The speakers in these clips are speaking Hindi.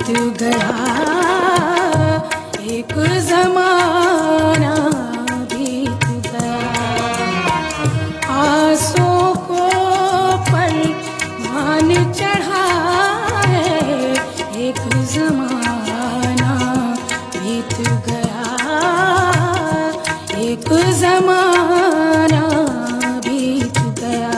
बीत गया एक जमाना बीत गया। आंसुओं को परवान चढ़ा है एक जमाना बीत गया एक जमाना बीत गया।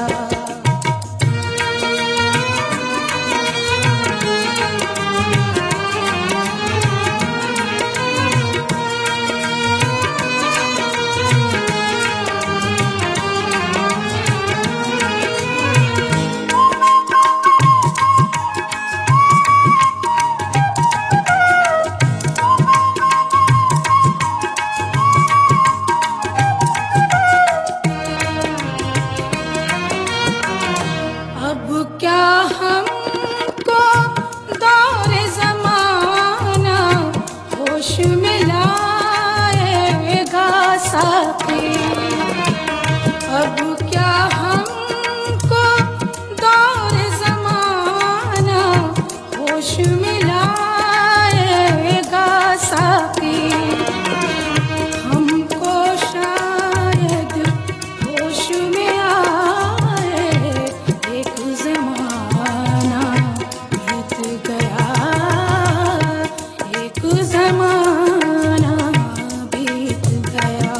अब क्या हमको दौरे ज़माना होश में लाएगा साथी। अब क्या हमको दौरे ज़माना होश में लाएगा साथी। हमको शायद होश में आए एक ज़माना बीत गया एक ज़माना बीत गया।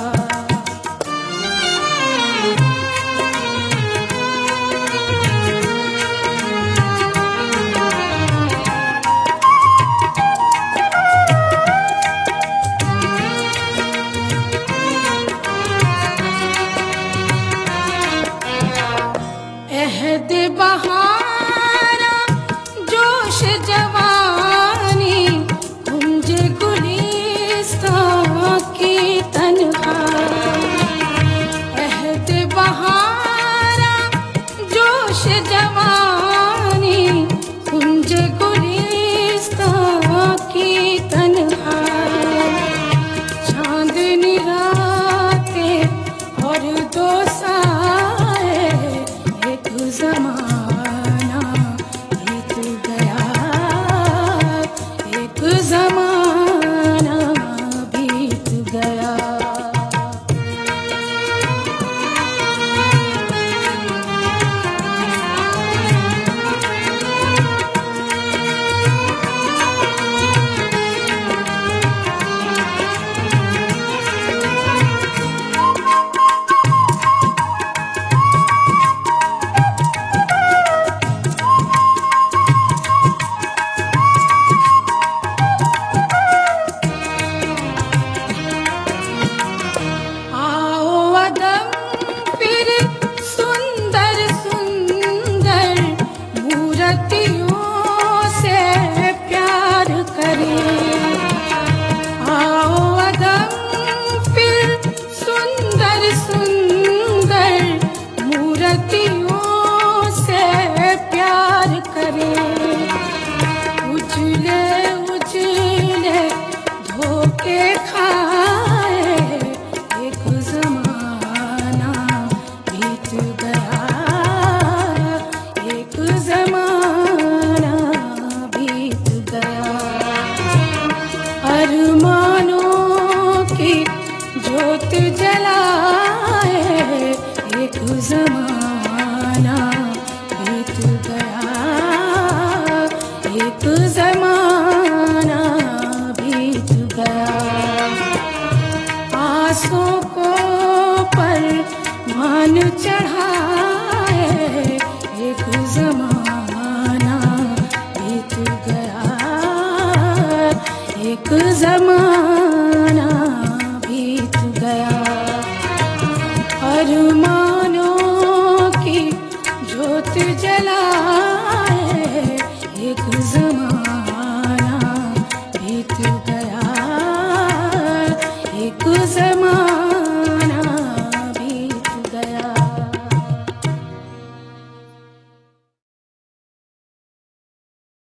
अहद बहारा जोश जवानी कुंज गुलिस्तां की तन्हाई। अहद बहारा जोश जवानी कुंज गुलिस्तां की तन्हाई। चांदनी रातें और दो साए एक ज़माना बीत गया एक ज़माना बीत गया। उजले उजले धोखे खाए एक ज़माना बीत गया एक ज़माना बीत गया। अरमानों की जोत जलाए एक ज़माना बीत गया एक ज़माना बीत गया। आंसुओं को परवान चढ़ाए एक ज़माना बीत गया एक ज़माना बीत गया। अरमानों की जोत जलाए एक ज़माना बीत गया एक ज़माना